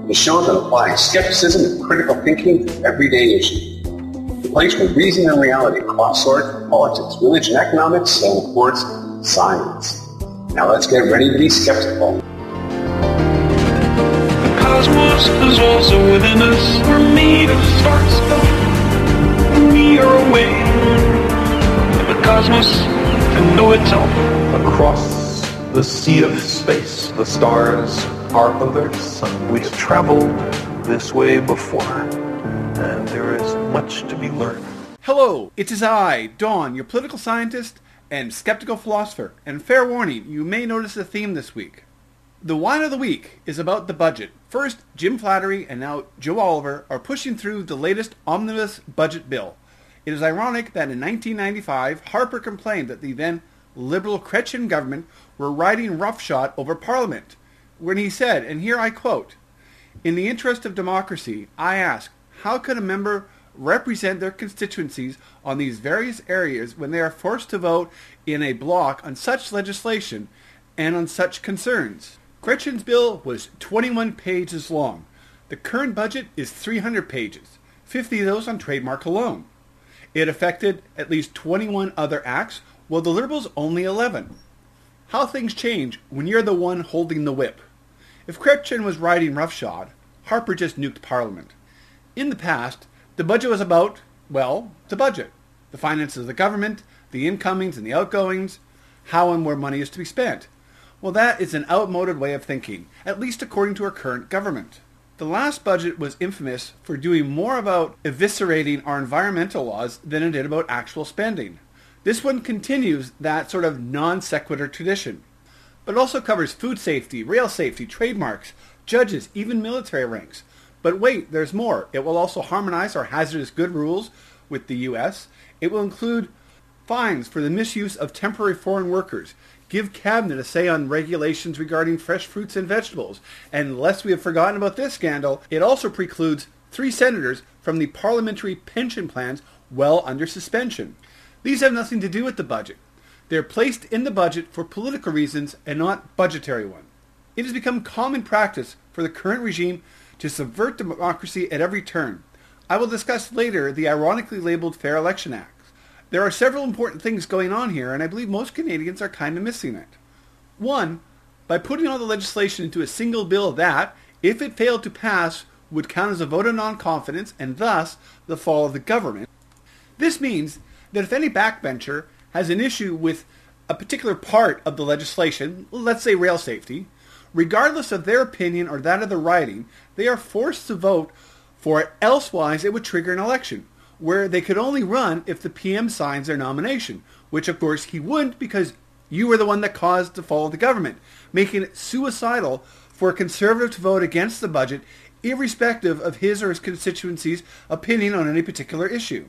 The show that applies skepticism and critical thinking to everyday issues. The place where reason and reality cross swords, politics, religion, economics, and of course, science. Now let's get ready to be skeptical. The cosmos is also within us. We're made of stars. We are away of the cosmos to know itself. Across the sea of space, the stars are others. We have traveled this way before, and there is much to be learned. Hello, it is I, Don, your political scientist and skeptical philosopher. And fair warning, you may notice a theme this week. The wine of the week is about the budget. First, Jim Flattery and now Joe Oliver are pushing through the latest omnibus budget bill. It is ironic that in 1995, Harper complained that the then Liberal Chrétien government were riding roughshod over Parliament, when he said, and here I quote, "In the interest of democracy, I ask, how could a member represent their constituencies on these various areas when they are forced to vote in a block on such legislation and on such concerns?" Chrétien's bill was 21 pages long. The current budget is 300 pages, 50 of those on trademark alone. It affected at least 21 other acts, while the Liberals only 11. How things change when you're the one holding the whip. If Chrétien was riding roughshod, Harper just nuked Parliament. In the past, the budget was about, well, the budget. The finances of the government, the incomings and the outgoings, how and where money is to be spent. Well, that is an outmoded way of thinking, at least according to our current government. The last budget was infamous for doing more about eviscerating our environmental laws than it did about actual spending. This one continues that sort of non-sequitur tradition, but also covers food safety, rail safety, trademarks, judges, even military ranks. But wait, there's more. It will also harmonize our hazardous good rules with the U.S. It will include fines for the misuse of temporary foreign workers, give Cabinet a say on regulations regarding fresh fruits and vegetables, and lest we have forgotten about this scandal, it also precludes 3 senators from the parliamentary pension plans well under suspension. These have nothing to do with the budget. They are placed in the budget for political reasons and not budgetary ones. It has become common practice for the current regime to subvert democracy at every turn. I will discuss later the ironically labeled Fair Election Act. There are several important things going on here, and I believe most Canadians are kind of missing it. One, by putting all the legislation into a single bill that, if it failed to pass, would count as a vote of non-confidence and thus the fall of the government. This means that if any backbencher has an issue with a particular part of the legislation, let's say rail safety, regardless of their opinion or that of the riding, they are forced to vote for it, elsewise it would trigger an election, where they could only run if the PM signs their nomination, which of course he wouldn't because you were the one that caused the fall of the government, making it suicidal for a Conservative to vote against the budget, irrespective of his or his constituency's opinion on any particular issue.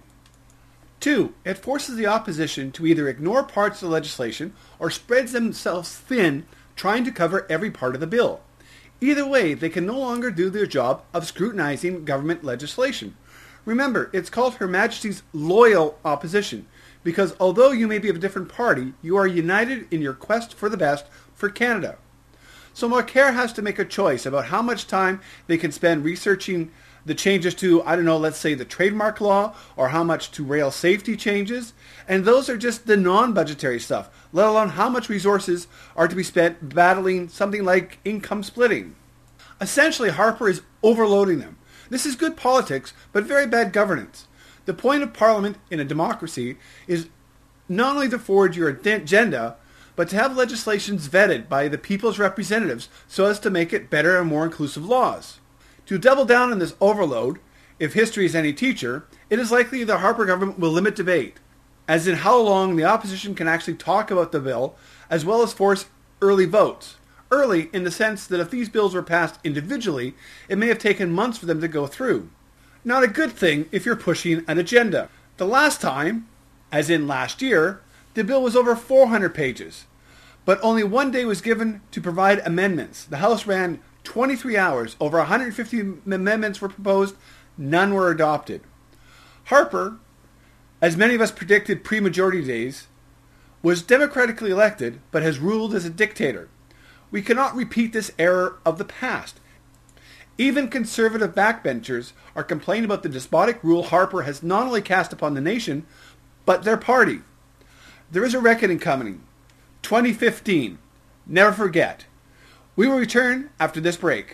2, it forces the opposition to either ignore parts of the legislation or spreads themselves thin trying to cover every part of the bill. Either way, they can no longer do their job of scrutinizing government legislation. Remember, it's called Her Majesty's loyal opposition, because although you may be of a different party, you are united in your quest for the best for Canada. So Mulcair has to make a choice about how much time they can spend researching the changes to, let's say the trademark law, or how much to rail safety changes, and those are just the non-budgetary stuff, let alone how much resources are to be spent battling something like income splitting. Essentially, Harper is overloading them. This is good politics, but very bad governance. The point of Parliament in a democracy is not only to forward your agenda, but to have legislations vetted by the people's representatives so as to make it better and more inclusive laws. To double down on this overload, if history is any teacher, it is likely the Harper government will limit debate, as in how long the opposition can actually talk about the bill, as well as force early votes. Early in the sense that if these bills were passed individually, it may have taken months for them to go through. Not a good thing if you're pushing an agenda. The last time, as in last year, the bill was over 400 pages, but only 1 day was given to provide amendments. The House ran 23 hours, over 150 amendments were proposed, none were adopted. Harper, as many of us predicted pre-majority days, was democratically elected but has ruled as a dictator. We cannot repeat this error of the past. Even conservative backbenchers are complaining about the despotic rule Harper has not only cast upon the nation, but their party. There is a reckoning coming. 2015. Never forget. We will return after this break.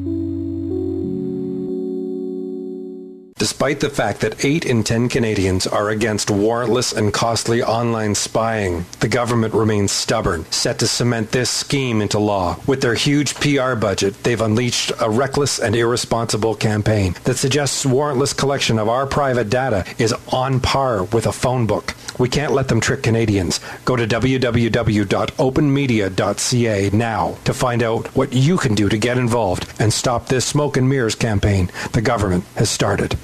Despite the fact that 8 in 10 Canadians are against warrantless and costly online spying, the government remains stubborn, set to cement this scheme into law. With their huge PR budget, they've unleashed a reckless and irresponsible campaign that suggests warrantless collection of our private data is on par with a phone book. We can't let them trick Canadians. Go to www.openmedia.ca now to find out what you can do to get involved and stop this smoke and mirrors campaign the government has started.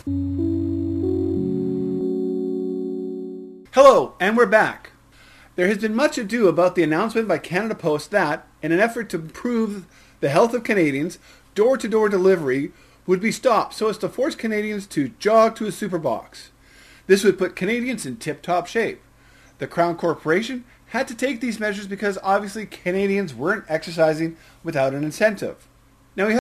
Hello, and we're back. There has been much ado about the announcement by Canada Post that, in an effort to improve the health of Canadians, door-to-door delivery would be stopped so as to force Canadians to jog to a superbox. This would put Canadians in tip-top shape. The Crown Corporation had to take these measures because obviously Canadians weren't exercising without an incentive. Now we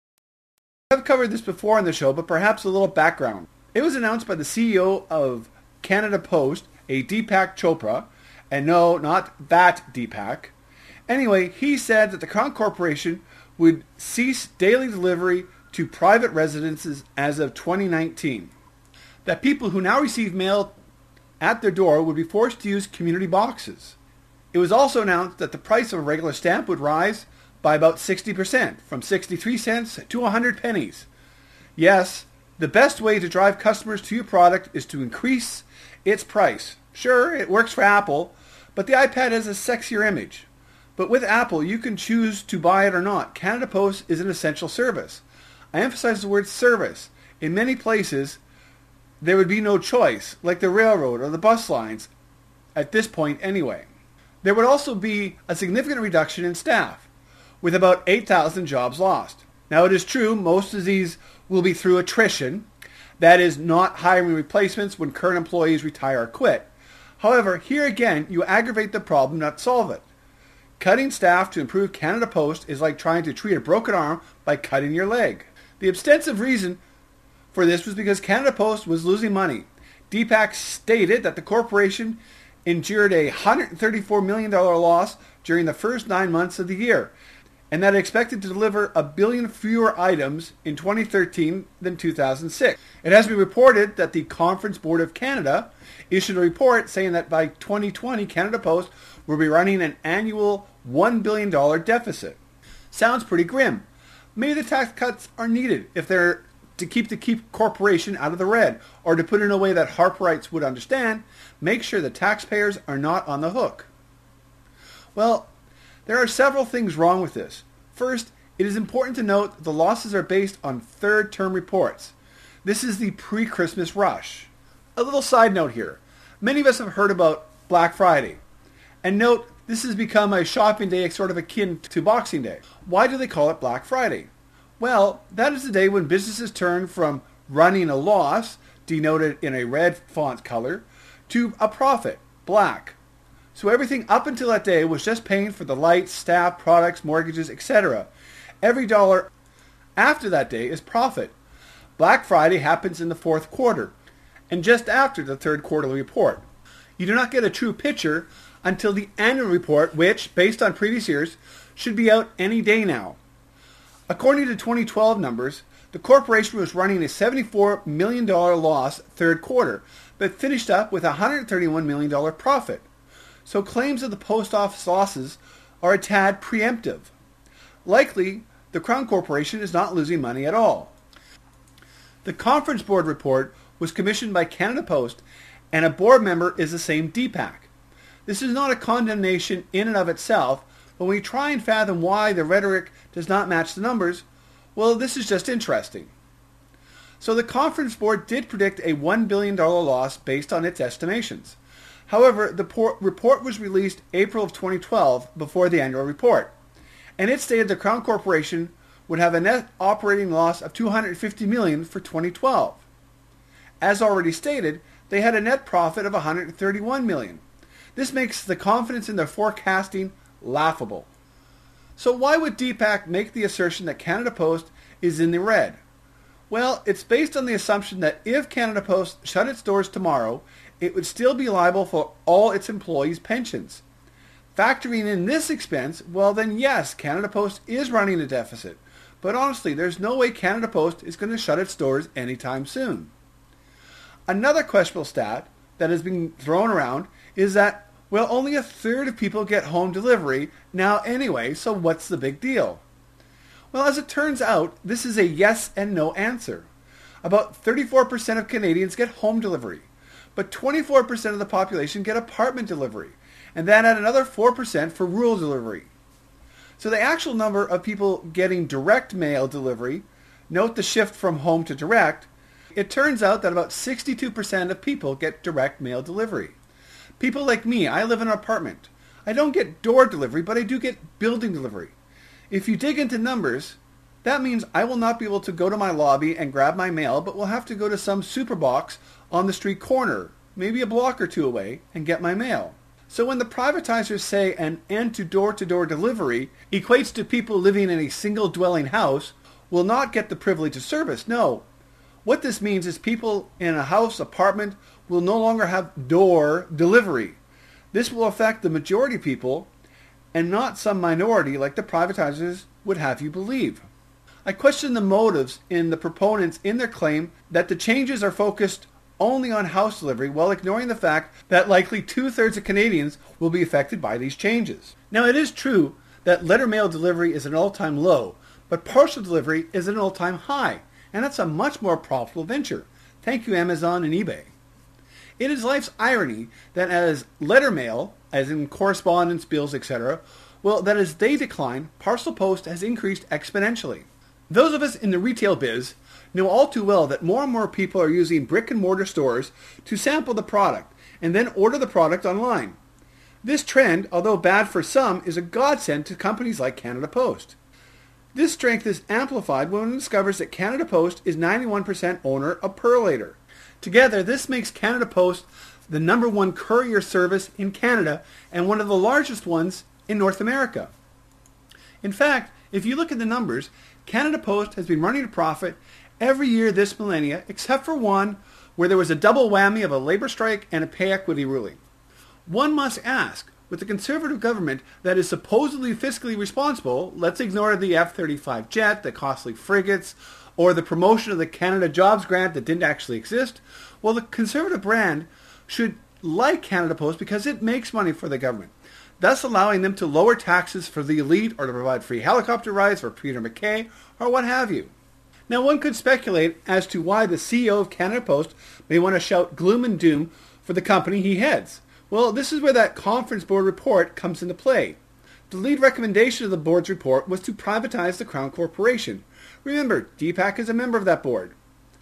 have covered this before on the show, but perhaps a little background. It was announced by the CEO of Canada Post, a Deepak Chopra, and no, not that Deepak. Anyway, he said that the Crown Corporation would cease daily delivery to private residences as of 2019. That people who now receive mail at their door would be forced to use community boxes. It was also announced that the price of a regular stamp would rise by about 60%, from 63 cents to 100 pennies. Yes, the best way to drive customers to your product is to increase its price. Sure, it works for Apple, but the iPad has a sexier image. But with Apple, you can choose to buy it or not. Canada Post is an essential service. I emphasize the word service. In many places, there would be no choice, like the railroad or the bus lines, at this point anyway. There would also be a significant reduction in staff, with about 8,000 jobs lost. Now it is true, most of these will be through attrition, that is, not hiring replacements when current employees retire or quit. However, here again, you aggravate the problem, not solve it. Cutting staff to improve Canada Post is like trying to treat a broken arm by cutting your leg. The extensive reason for this was because Canada Post was losing money. Deepak stated that the corporation endured a $134 million loss during the first 9 months of the year, and that it expected to deliver 1 billion fewer items in 2013 than 2006. It has been reported that the Conference Board of Canada issued a report saying that by 2020, Canada Post will be running an annual $1 billion deficit. Sounds pretty grim. Maybe the tax cuts are needed if they're to keep the corporation out of the red, or to put it in a way that Harperites would understand, make sure the taxpayers are not on the hook. Well, there are several things wrong with this. First, it is important to note that the losses are based on third-term reports. This is the pre-Christmas rush. A little side note here. Many of us have heard about Black Friday. And note, this has become a shopping day sort of akin to Boxing Day. Why do they call it Black Friday? Well, that is the day when businesses turn from running a loss, denoted in a red font color, to a profit, black. So everything up until that day was just paying for the lights, staff, products, mortgages, etc. Every dollar after that day is profit. Black Friday happens in the fourth quarter, and just after the third quarterly report. You do not get a true picture until the annual report, which, based on previous years, should be out any day now. According to 2012 numbers, the corporation was running a $74 million loss third quarter, but finished up with a $131 million profit. So claims of the post office losses are a tad preemptive. Likely, the Crown Corporation is not losing money at all. The Conference Board report was commissioned by Canada Post, and a board member is the same Deepak. This is not a condemnation in and of itself, but when we try and fathom why the rhetoric does not match the numbers, well, this is just interesting. So the Conference Board did predict a $1 billion loss based on its estimations. However, the report was released April of 2012 before the annual report, and it stated the Crown Corporation would have a net operating loss of $250 million for 2012. As already stated, they had a net profit of $131 million. This makes the confidence in their forecasting laughable. So why would Deepak make the assertion that Canada Post is in the red? Well, it's based on the assumption that if Canada Post shut its doors tomorrow, it would still be liable for all its employees' pensions. Factoring in this expense, well then yes, Canada Post is running a deficit. But honestly, there's no way Canada Post is going to shut its doors anytime soon. Another questionable stat that has been thrown around is that, well, only a third of people get home delivery now anyway, so what's the big deal? Well, as it turns out, this is a yes and no answer. About 34% of Canadians get home delivery, but 24% of the population get apartment delivery, and then add another 4% for rural delivery. So the actual number of people getting direct mail delivery, note the shift from home to direct, it turns out that about 62% of people get direct mail delivery. People like me, I live in an apartment. I don't get door delivery, but I do get building delivery. If you dig into numbers, that means I will not be able to go to my lobby and grab my mail, but will have to go to some superbox on the street corner, maybe a block or two away, and get my mail. So when the privatizers say an end to door-to-door delivery equates to people living in a single dwelling house will not get the privilege of service, no. What this means is people in a house, apartment, will no longer have door delivery. This will affect the majority of people and not some minority like the privatizers would have you believe. I question the motives in the proponents in their claim that the changes are focused only on house delivery while ignoring the fact that likely 2/3 of Canadians will be affected by these changes. Now it is true that letter mail delivery is an all-time low, but parcel delivery is an all-time high, and that's a much more profitable venture. Thank you Amazon and eBay. It is life's irony that as letter mail, as in correspondence, bills, etc., well, that as they decline, parcel post has increased exponentially. Those of us in the retail biz know all too well that more and more people are using brick and mortar stores to sample the product and then order the product online. This trend, although bad for some, is a godsend to companies like Canada Post. This strength is amplified when one discovers that Canada Post is 91% owner of Purolator. Together, this makes Canada Post the #1 courier service in Canada and one of the largest ones in North America. In fact, if you look at the numbers, Canada Post has been running a profit every year this millennia, except for one where there was a double whammy of a labor strike and a pay equity ruling. One must ask, with the Conservative government that is supposedly fiscally responsible, let's ignore the F-35 jet, the costly frigates, or the promotion of the Canada Jobs Grant that didn't actually exist, well, the Conservative brand should like Canada Post because it makes money for the government, thus allowing them to lower taxes for the elite or to provide free helicopter rides for Peter MacKay or what have you. Now, one could speculate as to why the CEO of Canada Post may want to shout gloom and doom for the company he heads. Well, this is where that conference board report comes into play. The lead recommendation of the board's report was to privatize the Crown Corporation. Remember, Deepak is a member of that board.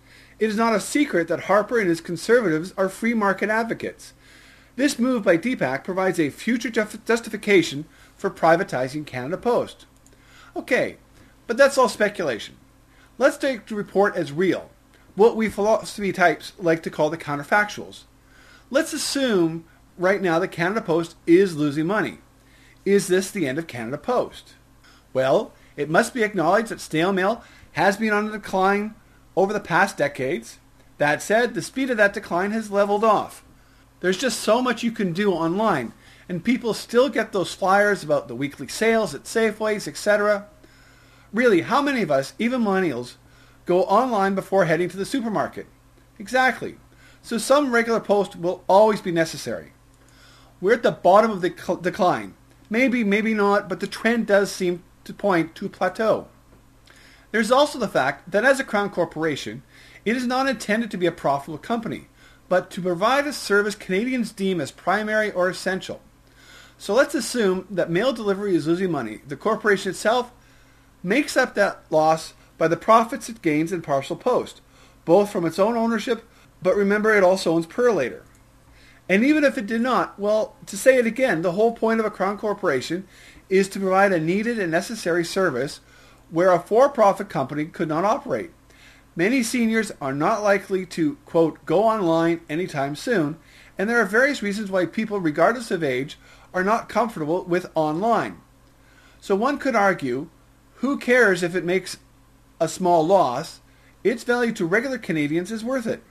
It is not a secret that Harper and his Conservatives are free market advocates. This move by Deepak provides a future justification for privatizing Canada Post. Okay, but that's all speculation. Let's take the report as real, what we philosophy types like to call the counterfactuals. Let's assume right now that Canada Post is losing money. Is this the end of Canada Post? Well, it must be acknowledged that snail mail has been on a decline over the past decades. That said, the speed of that decline has leveled off. There's just so much you can do online, and people still get those flyers about the weekly sales at Safeways, etc. Really, how many of us, even millennials, go online before heading to the supermarket? Exactly. So some regular post will always be necessary. We're at the bottom of the decline. Maybe, maybe not, but the trend does seem to point to a plateau. There's also the fact that as a Crown Corporation, it is not intended to be a profitable company, but to provide a service Canadians deem as primary or essential. So let's assume that mail delivery is losing money. The corporation itself makes up that loss by the profits it gains in parcel post, both from its own ownership, but remember it also owns Purolator. And even if it did not, well, to say it again, the whole point of a Crown Corporation is to provide a needed and necessary service where a for-profit company could not operate. Many seniors are not likely to, quote, go online anytime soon, and there are various reasons why people, regardless of age, are not comfortable with online. So one could argue, who cares if it makes a small loss, its value to regular Canadians is worth it.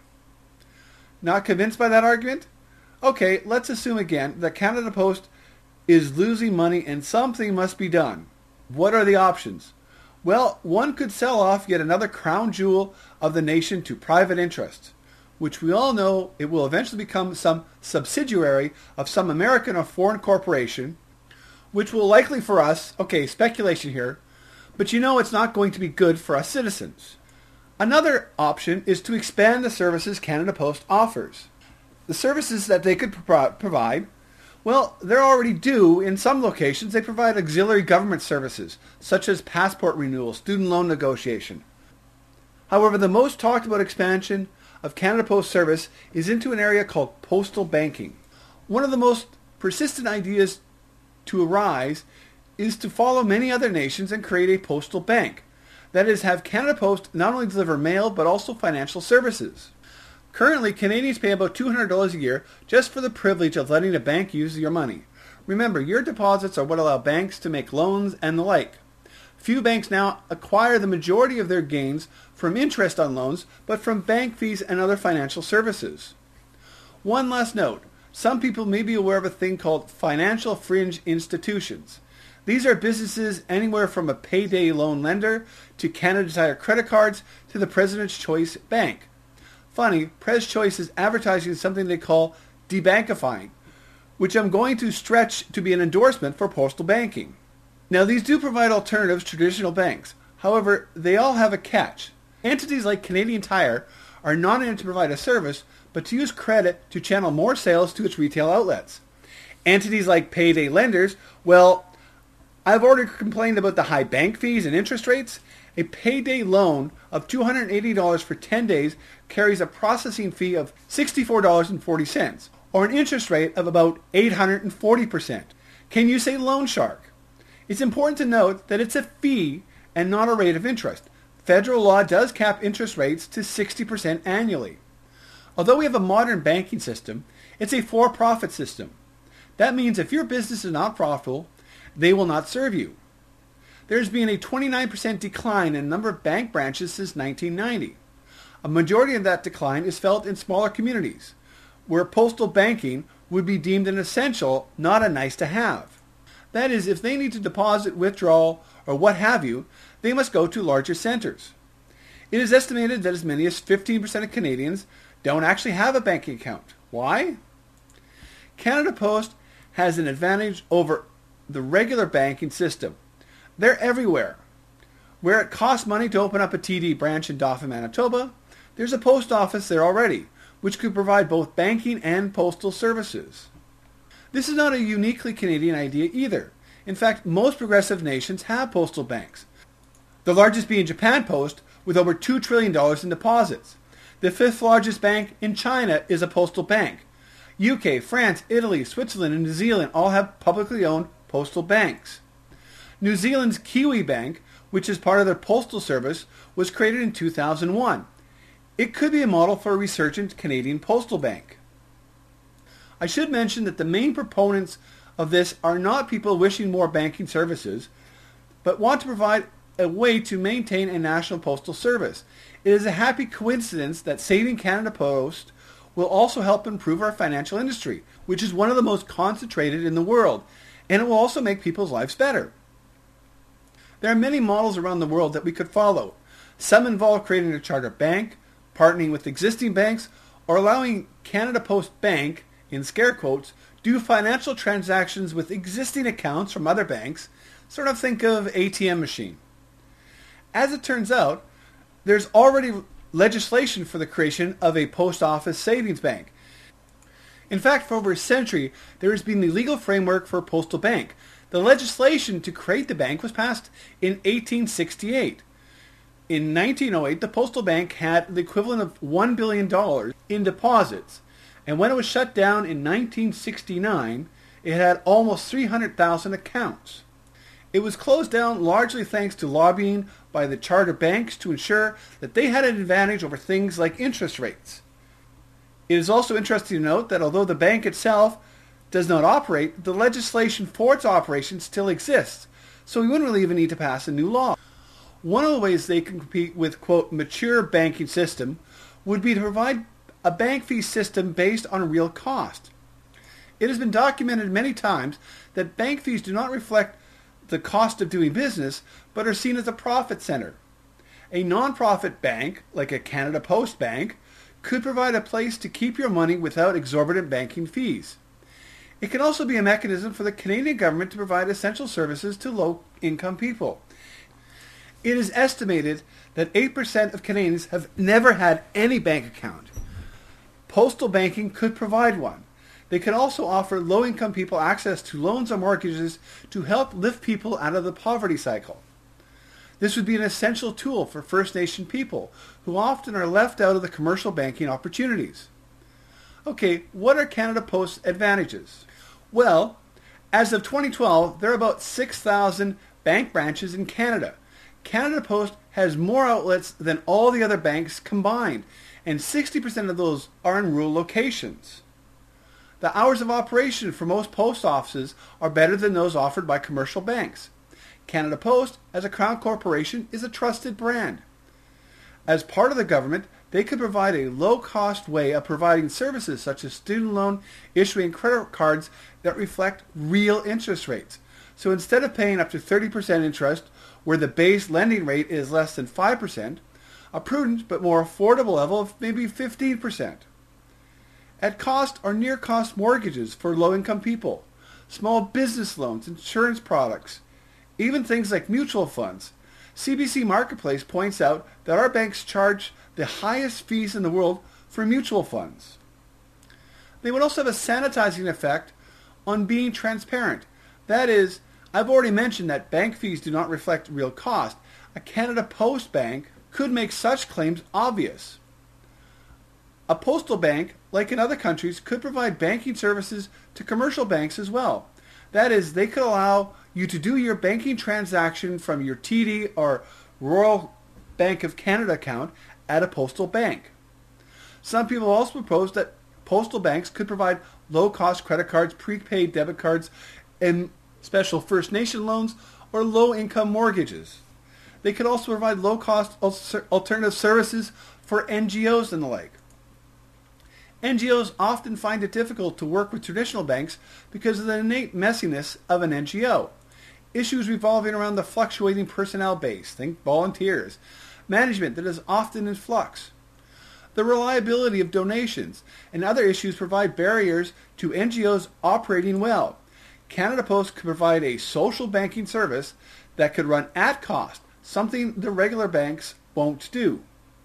Not convinced by that argument? Okay, let's assume again that Canada Post is losing money and something must be done. What are the options? Well, one could sell off yet another crown jewel of the nation to private interests, which we all know it will eventually become some subsidiary of some American or foreign corporation, which will likely for us, okay, speculation here, but you know it's not going to be good for us citizens. Another option is to expand the services Canada Post offers. The services that they could provide, well, they're already due. In some locations, they provide auxiliary government services, such as passport renewal, student loan negotiation. However, the most talked about expansion of Canada Post service is into an area called postal banking. One of the most persistent ideas to arise is to follow many other nations and create a postal bank. That is, have Canada Post not only deliver mail, but also financial services. Currently, Canadians pay about $200 a year just for the privilege of letting a bank use your money. Remember, your deposits are what allow banks to make loans and the like. Few banks now acquire the majority of their gains from interest on loans, but from bank fees and other financial services. One last note. Some people may be aware of a thing called financial fringe institutions. These are businesses anywhere from a payday loan lender to Canada Tire credit cards to the President's Choice Bank. Funny, Pres Choice is advertising something they call debankifying, which I'm going to stretch to be an endorsement for postal banking. Now, these do provide alternatives to traditional banks. However, they all have a catch. Entities like Canadian Tire are not in it to provide a service, but to use credit to channel more sales to its retail outlets. Entities like payday lenders, well, I've already complained about the high bank fees and interest rates. A payday loan of $280 for 10 days carries a processing fee of $64.40, or an interest rate of about 840%. Can you say loan shark? It's important to note that it's a fee and not a rate of interest. Federal law does cap interest rates to 60% annually. Although we have a modern banking system, it's a for-profit system. That means if your business is not profitable, they will not serve you. There's been a 29% decline in the number of bank branches since 1990. A majority of that decline is felt in smaller communities, where postal banking would be deemed an essential, not a nice to have. That is, if they need to deposit, withdrawal, or what have you, they must go to larger centers. It is estimated that as many as 15% of Canadians don't actually have a banking account. Why? Canada Post has an advantage over the regular banking system. They're everywhere. Where it costs money to open up a TD branch in Dauphin, Manitoba, there's a post office there already, which could provide both banking and postal services. This is not a uniquely Canadian idea either. In fact, most progressive nations have postal banks. The largest being Japan Post, with over $2 trillion in deposits. The fifth largest bank in China is a postal bank. UK, France, Italy, Switzerland, and New Zealand all have publicly owned postal banks. New Zealand's Kiwi Bank, which is part of their postal service, was created in 2001. It could be a model for a resurgent Canadian postal bank. I should mention that the main proponents of this are not people wishing more banking services, but want to provide a way to maintain a national postal service. It is a happy coincidence that saving Canada Post will also help improve our financial industry, which is one of the most concentrated in the world, and it will also make people's lives better. There are many models around the world that we could follow. Some involve creating a charter bank, partnering with existing banks, or allowing Canada Post Bank, in scare quotes, do financial transactions with existing accounts from other banks, sort of think of ATM machine. As it turns out, there's already legislation for the creation of a post office savings bank. In fact, for over a century, there has been the legal framework for a postal bank. The legislation to create the bank was passed in 1868. In 1908, the postal bank had the equivalent of $1 billion in deposits, and when it was shut down in 1969, it had almost 300,000 accounts. It was closed down largely thanks to lobbying by the charter banks to ensure that they had an advantage over things like interest rates. It is also interesting to note that although the bank itself does not operate, the legislation for its operation still exists, so we wouldn't really even need to pass a new law. One of the ways they can compete with, quote, mature banking system would be to provide a bank fee system based on real cost. It has been documented many times that bank fees do not reflect the cost of doing business, but are seen as a profit center. A non-profit bank, like a Canada Post Bank, could provide a place to keep your money without exorbitant banking fees. It can also be a mechanism for the Canadian government to provide essential services to low-income people. It is estimated that 8% of Canadians have never had any bank account. Postal banking could provide one. They can also offer low-income people access to loans or mortgages to help lift people out of the poverty cycle. This would be an essential tool for First Nation people, who often are left out of the commercial banking opportunities. Okay, what are Canada Post's advantages? Well, as of 2012, there are about 6,000 bank branches in Canada. Canada Post has more outlets than all the other banks combined, and 60% of those are in rural locations. The hours of operation for most post offices are better than those offered by commercial banks. Canada Post, as a Crown corporation, is a trusted brand. As part of the government, they could provide a low-cost way of providing services such as student loan, issuing credit cards that reflect real interest rates. So instead of paying up to 30% interest, where the base lending rate is less than 5%, a prudent but more affordable level of maybe 15%. At cost or near-cost mortgages for low-income people, small business loans, insurance products, even things like mutual funds. CBC Marketplace points out that our banks charge the highest fees in the world for mutual funds. They would also have a sanitizing effect on being transparent. That is, I've already mentioned that bank fees do not reflect real cost. A Canada Post bank could make such claims obvious. A postal bank, like in other countries, could provide banking services to commercial banks as well. That is, they could allow you to do your banking transaction from your TD or Royal Bank of Canada account at a postal bank. Some people also propose that postal banks could provide low-cost credit cards, prepaid debit cards, and special First Nation loans or low-income mortgages. They could also provide low-cost alternative services for NGOs and the like. NGOs often find it difficult to work with traditional banks because of the innate messiness of an NGO. Issues revolving around the fluctuating personnel base, think volunteers, management that is often in flux, the reliability of donations, and other issues provide barriers to NGOs operating well. Canada Post could provide a social banking service that could run at cost, something the regular banks won't do.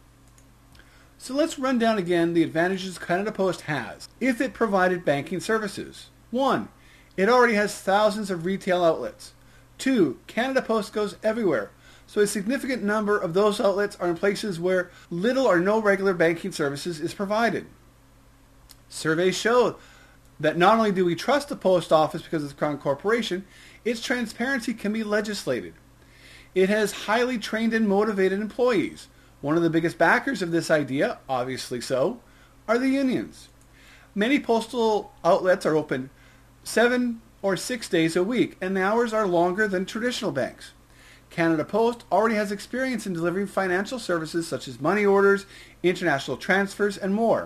So let's run down again the advantages Canada Post has if it provided banking services. 1. It already has thousands of retail outlets. 2. Canada Post goes everywhere, so a significant number of those outlets are in places where little or no regular banking services is provided. Surveys show that not only do we trust the post office because it's a Crown corporation, its transparency can be legislated. It has highly trained and motivated employees. One of the biggest backers of this idea, obviously so, are the unions. Many postal outlets are open 7 or 6 days a week, and the hours are longer than traditional banks. Canada Post already has experience in delivering financial services such as money orders, international transfers, and more.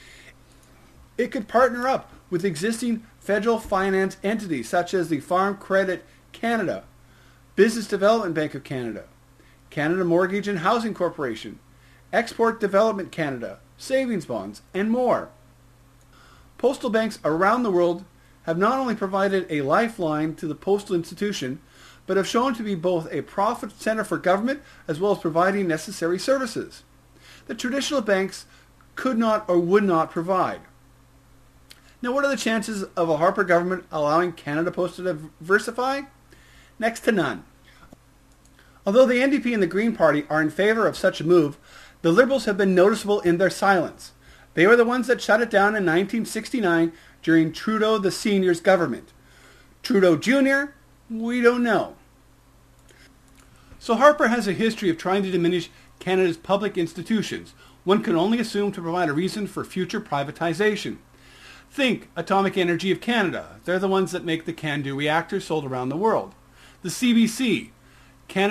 It could partner up with existing federal finance entities such as the Farm Credit Canada, Business Development Bank of Canada, Canada Mortgage and Housing Corporation, Export Development Canada, Savings Bonds, and more. Postal banks around the world have not only provided a lifeline to the postal institution, but have shown to be both a profit center for government as well as providing necessary services that traditional banks could not or would not provide. Now, what are the chances of a Harper government allowing Canada Post to diversify? Next to none. Although the NDP and the Green Party are in favor of such a move, the Liberals have been noticeable in their silence. They were the ones that shut it down in 1969 during Trudeau the Senior's government. Trudeau Jr., we don't know. So Harper has a history of trying to diminish Canada's public institutions. One can only assume to provide a reason for future privatization. Think Atomic Energy of Canada. They're the ones that make the CANDU reactors sold around the world. The CBC, Canada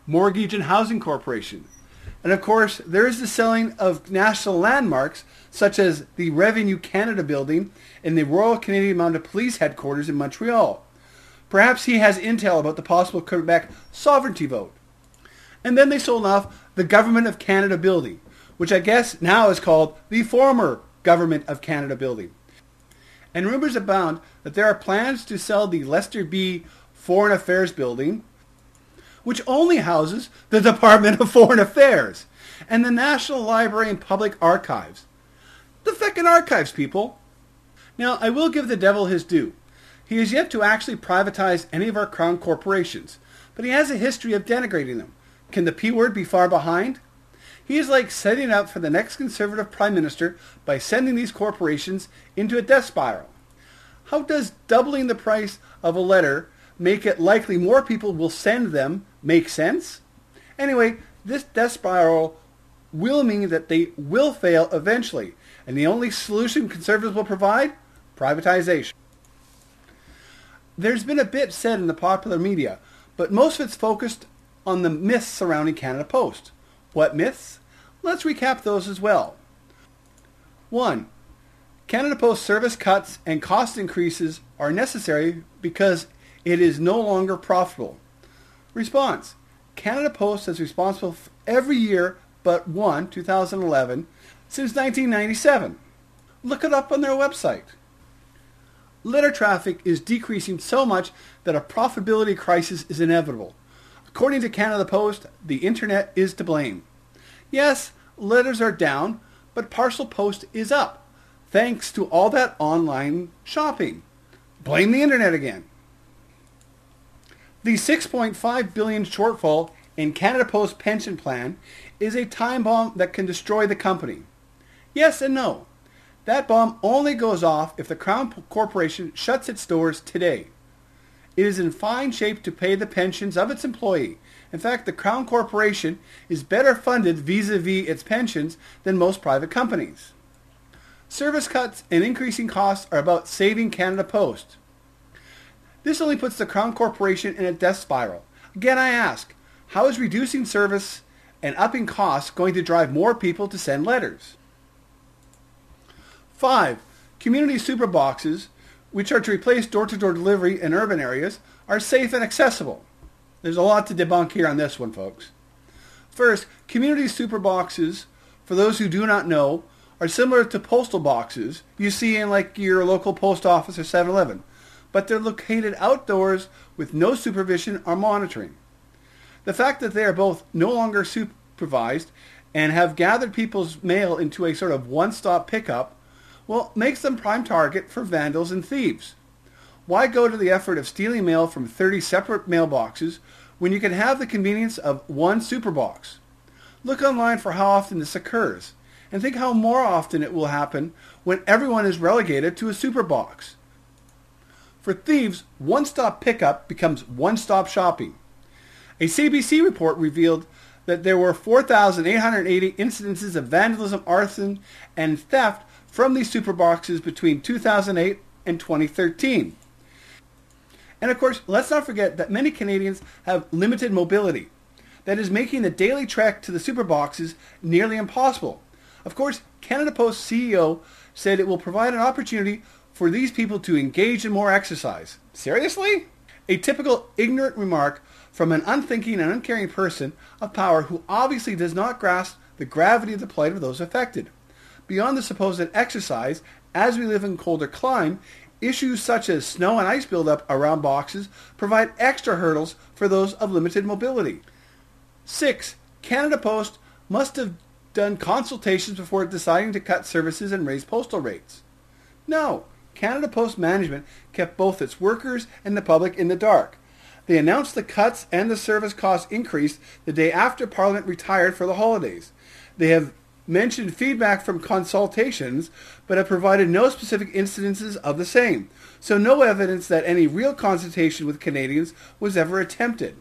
Mortgage and Housing Corporation. And of course, there is the selling of national landmarks such as the Revenue Canada building and the Royal Canadian Mounted Police headquarters in Montreal. Perhaps he has intel about the possible Quebec sovereignty vote. And then they sold off the Government of Canada building, which I guess now is called the former Government of Canada building. And rumors abound that there are plans to sell the Lester B. Foreign Affairs building, which only houses the Department of Foreign Affairs, and the National Library and Public Archives. The feckin' archives, people! Now, I will give the devil his due. He has yet to actually privatize any of our crown corporations, but he has a history of denigrating them. Can the P word be far behind? He is like setting up for the next Conservative Prime Minister by sending these corporations into a death spiral. How does doubling the price of a letter make it likely more people will send them make sense? Anyway, this death spiral will mean that they will fail eventually, and the only solution Conservatives will provide? Privatization. There's been a bit said in the popular media, but most of it's focused on the myths surrounding Canada Post. What myths? Let's recap those as well. 1. Canada Post service cuts and cost increases are necessary because it is no longer profitable. Response. Canada Post is responsible for every year but one, 2011, since 1997. Look it up on their website. Letter traffic is decreasing so much that a profitability crisis is inevitable. According to Canada Post, the internet is to blame. Yes, letters are down, but parcel post is up, thanks to all that online shopping. Blame the internet again. The $6.5 billion shortfall in Canada Post pension plan is a time bomb that can destroy the company. Yes and no. That bomb only goes off if the Crown Corporation shuts its doors today. It is in fine shape to pay the pensions of its employee. In fact, the Crown Corporation is better funded vis-a-vis its pensions than most private companies. Service cuts and increasing costs are about saving Canada Post. This only puts the Crown Corporation in a death spiral. Again, I ask, how is reducing service and upping costs going to drive more people to send letters? 5. Community super boxes, which are to replace door-to-door delivery in urban areas, are safe and accessible. There's a lot to debunk here on this one, folks. First, community super boxes, for those who do not know, are similar to postal boxes you see in like your local post office or 7-Eleven, but they're located outdoors with no supervision or monitoring. The fact that they are both no longer supervised and have gathered people's mail into a sort of one-stop pickup, well, makes them prime target for vandals and thieves. Why go to the effort of stealing mail from 30 separate mailboxes when you can have the convenience of one super box? Look online for how often this occurs, and think how more often it will happen when everyone is relegated to a super box. For thieves, one-stop pickup becomes one-stop shopping. A CBC report revealed that there were 4,880 incidences of vandalism, arson, and theft from these super boxes between 2008 and 2013. And of course, let's not forget that many Canadians have limited mobility. That is making the daily trek to the super boxes nearly impossible. Of course, Canada Post CEO said it will provide an opportunity for these people to engage in more exercise. Seriously? A typical ignorant remark from an unthinking and uncaring person of power who obviously does not grasp the gravity of the plight of those affected. Beyond the supposed exercise, as we live in colder clime, issues such as snow and ice buildup around boxes provide extra hurdles for those of limited mobility. 6. Canada Post must have done consultations before deciding to cut services and raise postal rates. No, Canada Post management kept both its workers and the public in the dark. They announced the cuts and the service cost increase the day after Parliament retired for the holidays. They have mentioned feedback from consultations, but have provided no specific incidences of the same, so no evidence that any real consultation with Canadians was ever attempted.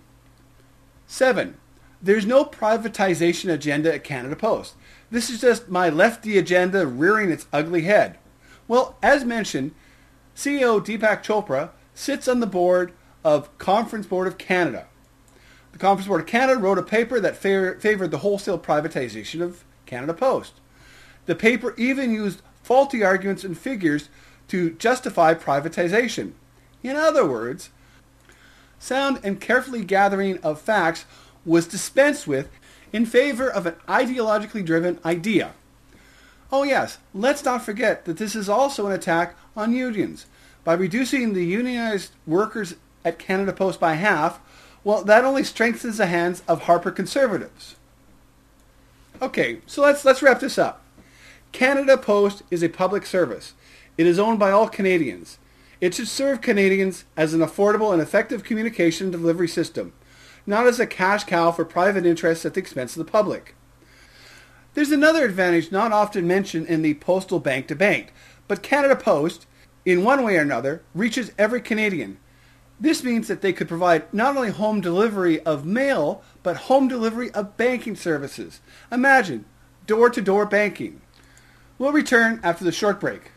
7. There's no privatization agenda at Canada Post. This is just my lefty agenda rearing its ugly head. Well, as mentioned, CEO Deepak Chopra sits on the board of Conference Board of Canada. The Conference Board of Canada wrote a paper that favored the wholesale privatization of Canada Post. The paper even used faulty arguments and figures to justify privatization. In other words, sound and carefully gathering of facts was dispensed with in favor of an ideologically driven idea. Oh yes, let's not forget that this is also an attack on unions. By reducing the unionized workers at Canada Post by half, well, that only strengthens the hands of Harper conservatives. Okay, so let's wrap this up. Canada Post is a public service. It is owned by all Canadians. It should serve Canadians as an affordable and effective communication delivery system, not as a cash cow for private interests at the expense of the public. There's another advantage not often mentioned in the postal bank debate, but Canada Post, in one way or another, reaches every Canadian. This means that they could provide not only home delivery of mail, but home delivery of banking services. Imagine, door-to-door banking. We'll return after the short break.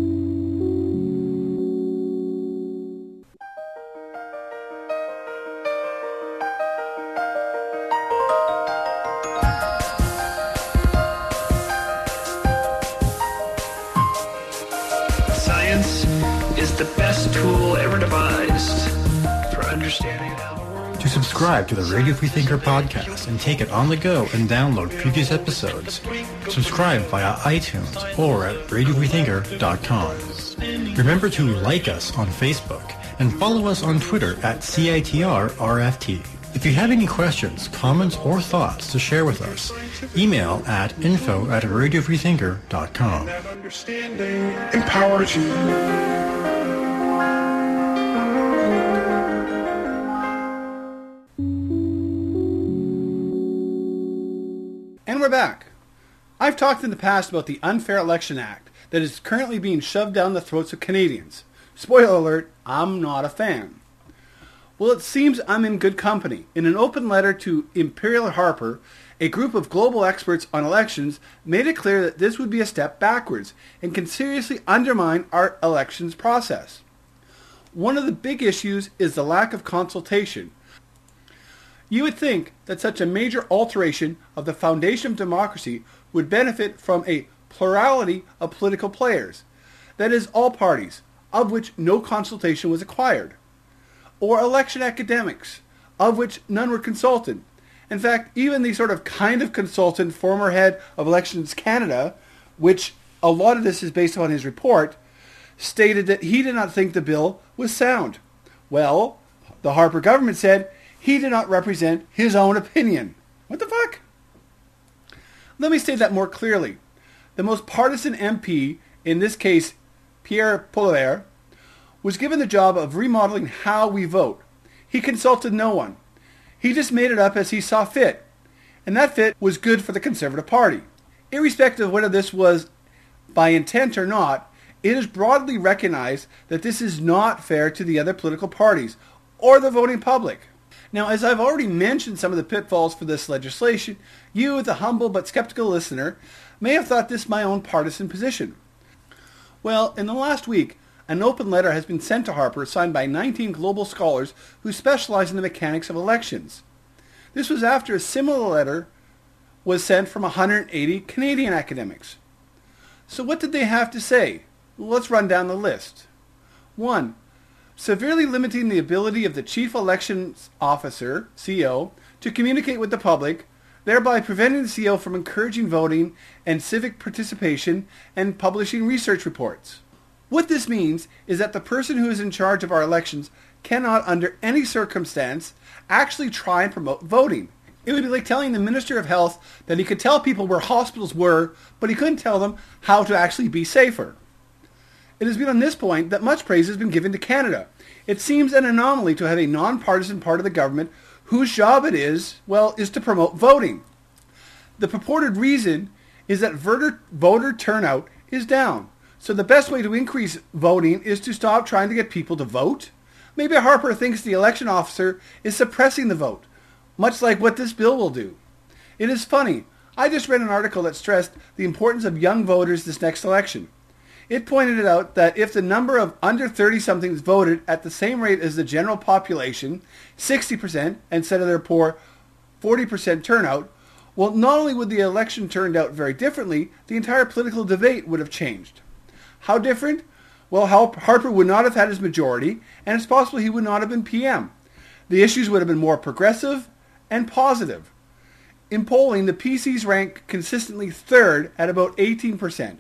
Science is the best tool ever devised for understanding how the world... To subscribe to the Radio Freethinker podcast and take it on the go and download previous episodes, subscribe via iTunes or at radiofreethinker.com. Remember to like us on Facebook and follow us on Twitter at CITRRFT. If you have any questions, comments, or thoughts to share with us, email at info@radiofreethinker.com. That understanding empowers you. And we're back. I've talked in the past about the Unfair Election Act that is currently being shoved down the throats of Canadians. Spoiler alert, I'm not a fan. Well, it seems I'm in good company. In an open letter to Imperial Harper, a group of global experts on elections made it clear that this would be a step backwards and can seriously undermine our elections process. One of the big issues is the lack of consultation. You would think that such a major alteration of the foundation of democracy would benefit from a plurality of political players, that is, all parties, of which no consultation was acquired, or election academics, of which none were consulted. In fact, even the sort of kind of consultant, former head of Elections Canada, which a lot of this is based on his report, stated that he did not think the bill was sound. Well, the Harper government said he did not represent his own opinion. What the fuck? Let me state that more clearly. The most partisan MP, in this case Pierre Poilievre, was given the job of remodeling how we vote. He consulted no one. He just made it up as he saw fit. And that fit was good for the Conservative Party. Irrespective of whether this was by intent or not, it is broadly recognized that this is not fair to the other political parties or the voting public. Now, as I've already mentioned some of the pitfalls for this legislation, you, the humble but skeptical listener, may have thought this my own partisan position. Well, in the last week, an open letter has been sent to Harper signed by 19 global scholars who specialize in the mechanics of elections. This was after a similar letter was sent from 180 Canadian academics. So what did they have to say? Well, let's run down the list. 1. Severely limiting the ability of the Chief Elections Officer, CO, to communicate with the public, thereby preventing the CO from encouraging voting and civic participation and publishing research reports. What this means is that the person who is in charge of our elections cannot, under any circumstance, actually try and promote voting. It would be like telling the Minister of Health that he could tell people where hospitals were, but he couldn't tell them how to actually be safer. It has been on this point that much praise has been given to Canada. It seems an anomaly to have a non-partisan part of the government whose job it is to promote voting. The purported reason is that voter turnout is down. So the best way to increase voting is to stop trying to get people to vote? Maybe Harper thinks the election officer is suppressing the vote, much like what this bill will do. It is funny. I just read an article that stressed the importance of young voters this next election. It pointed out that if the number of under 30-somethings voted at the same rate as the general population, 60%, instead of their poor 40% turnout, well, not only would the election turn out very differently, the entire political debate would have changed. How different? Well, Harper would not have had his majority, and it's possible he would not have been PM. The issues would have been more progressive and positive. In polling, the PCs rank consistently third at about 18%.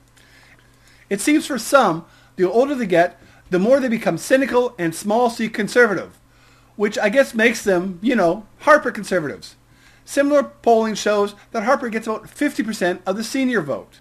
It seems for some, the older they get, the more they become cynical and small c conservative, which I guess makes them, Harper conservatives. Similar polling shows that Harper gets about 50% of the senior vote.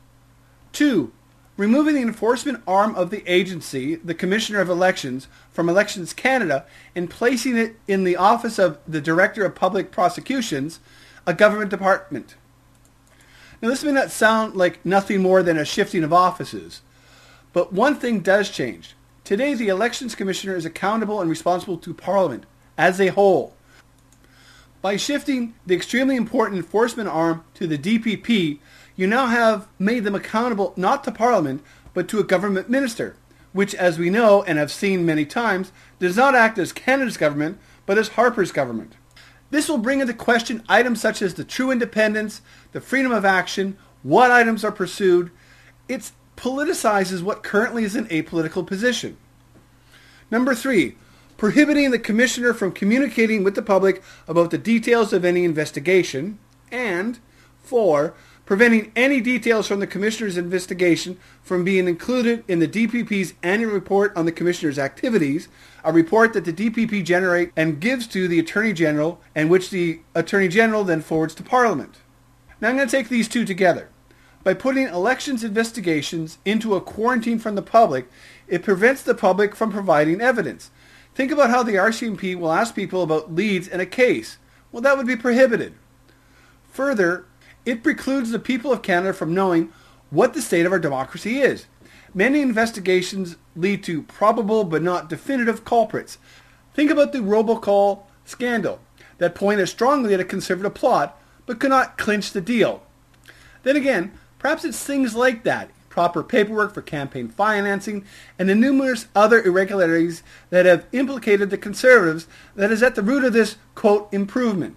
2. Removing the enforcement arm of the agency, the Commissioner of Elections, from Elections Canada and placing it in the office of the Director of Public Prosecutions, a government department. Now, this may not sound like nothing more than a shifting of offices, but one thing does change. Today, the Elections Commissioner is accountable and responsible to Parliament as a whole. By shifting the extremely important enforcement arm to the DPP, you now have made them accountable not to Parliament, but to a government minister, which, as we know and have seen many times, does not act as Canada's government, but as Harper's government. This will bring into question items such as the true independence, the freedom of action, what items are pursued. It politicizes what currently is an apolitical position. Number 3, prohibiting the Commissioner from communicating with the public about the details of any investigation. And 4, preventing any details from the Commissioner's investigation from being included in the DPP's annual report on the Commissioner's activities, a report that the DPP generates and gives to the Attorney General, and which the Attorney General then forwards to Parliament. Now I'm going to take these two together. By putting elections investigations into a quarantine from the public, it prevents the public from providing evidence. Think about how the RCMP will ask people about leads in a case. Well, that would be prohibited. Further, it precludes the people of Canada from knowing what the state of our democracy is. Many investigations lead to probable but not definitive culprits. Think about the robocall scandal that pointed strongly at a conservative plot but could not clinch the deal. Then again, perhaps it's things like that, proper paperwork for campaign financing, and the numerous other irregularities that have implicated the Conservatives that is at the root of this, quote, improvement.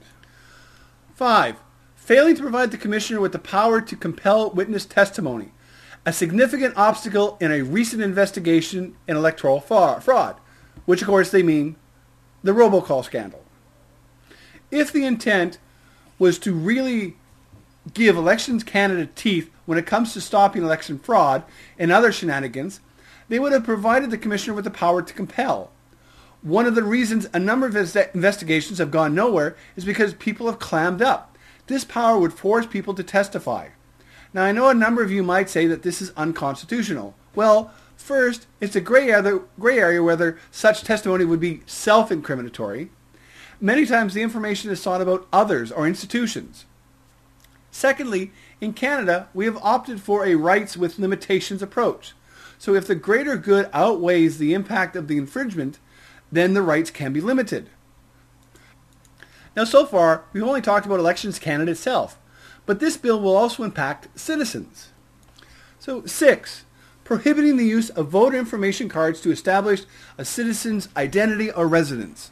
5. Failing to provide the Commissioner with the power to compel witness testimony, a significant obstacle in a recent investigation in electoral fraud, which of course they mean the robocall scandal. If the intent was to really give Elections Canada teeth when it comes to stopping election fraud and other shenanigans, they would have provided the Commissioner with the power to compel. One of the reasons a number of investigations have gone nowhere is because people have clammed up. This power would force people to testify. Now, I know a number of you might say that this is unconstitutional. Well, first, it's a gray area whether such testimony would be self-incriminatory. Many times the information is sought about others or institutions. Secondly, in Canada, we have opted for a rights with limitations approach. So if the greater good outweighs the impact of the infringement, then the rights can be limited. Now, so far, we've only talked about Elections Canada itself, but this bill will also impact citizens. So, 6, prohibiting the use of voter information cards to establish a citizen's identity or residence.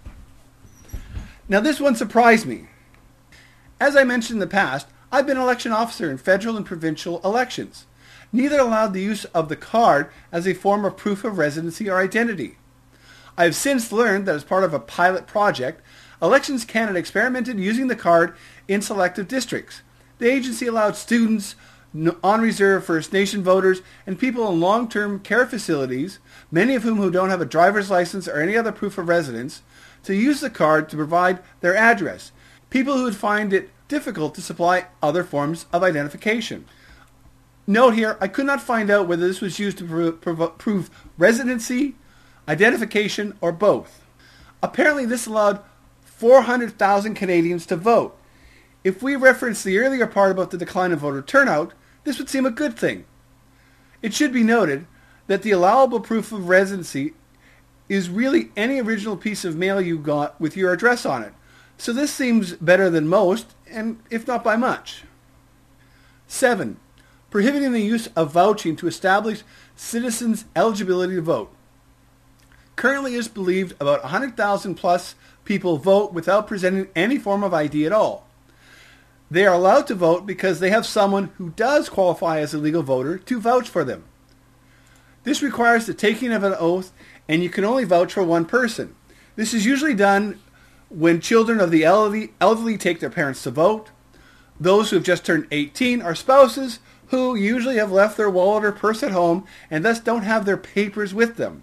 Now, this one surprised me. As I mentioned in the past, I've been an election officer in federal and provincial elections. Neither allowed the use of the card as a form of proof of residency or identity. I have since learned that as part of a pilot project, Elections Canada experimented using the card in selective districts. The agency allowed students, on reserve First Nation voters, and people in long-term care facilities, many of whom don't have a driver's license or any other proof of residence, to use the card to provide their address. People who would find it difficult to supply other forms of identification. Note here, I could not find out whether this was used to prove residency, identification, or both. Apparently this allowed 400,000 Canadians to vote. If we reference the earlier part about the decline in voter turnout, this would seem a good thing. It should be noted that the allowable proof of residency is really any original piece of mail you got with your address on it. So this seems better than most, and if not by much. 7. prohibiting the use of vouching to establish citizens' eligibility to vote. Currently, it is believed about 100,000 plus people vote without presenting any form of ID at all. They are allowed to vote because they have someone who does qualify as a legal voter to vouch for them. This requires the taking of an oath, and you can only vouch for one person. This is usually done when children of the elderly take their parents to vote. Those who have just turned 18 are spouses who usually have left their wallet or purse at home and thus don't have their papers with them.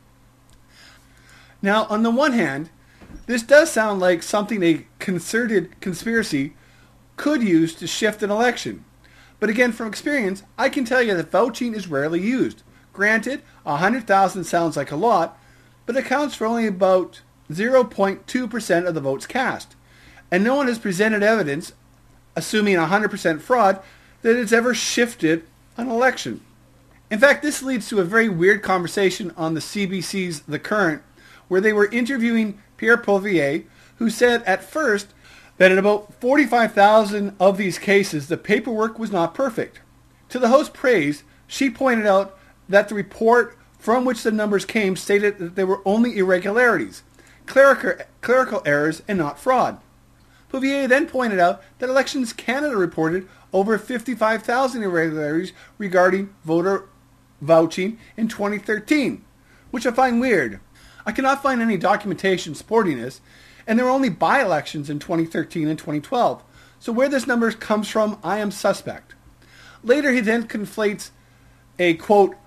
Now, on the one hand, this does sound like something a concerted conspiracy could use to shift an election. But again, from experience, I can tell you that vouching is rarely used. Granted, 100,000 sounds like a lot, but it accounts for only about 0.2% of the votes cast. And no one has presented evidence, assuming 100% fraud, that it's ever shifted an election. In fact, this leads to a very weird conversation on the CBC's The Current, where they were interviewing Pierre Poilievre, who said at first that in about 45,000 of these cases, the paperwork was not perfect. To the host's praise, she pointed out that the report from which the numbers came stated that there were only irregularities, clerical errors, and not fraud. Poilievre then pointed out that Elections Canada reported over 55,000 irregularities regarding voter vouching in 2013, which I find weird. I cannot find any documentation supporting this, and there were only by-elections in 2013 and 2012, so where this number comes from, I am suspect. Later, he then conflates a, quote,